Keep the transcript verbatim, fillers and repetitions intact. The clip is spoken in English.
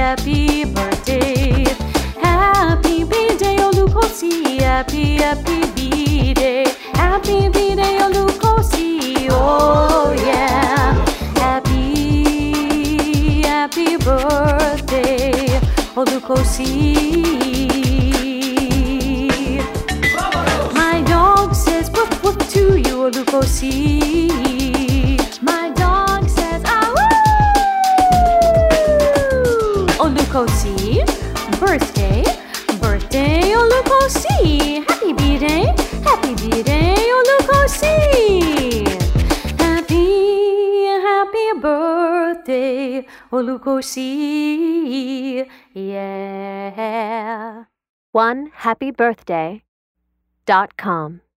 happy birthday. Happy birthday, Olukosi. Happy, happy birthday. Happy birthday, Olukosi. Oh yeah. Happy, happy birthday, Olukosi. My dog says woof woof to you, Olukosi. My dog says ah woo. Olukosi, birthday, birthday, Olukosi. Happy birthday, happy birthday, Olukosi. Happy, happy birthday, Olukosi. Yeah. one happy birthday dot com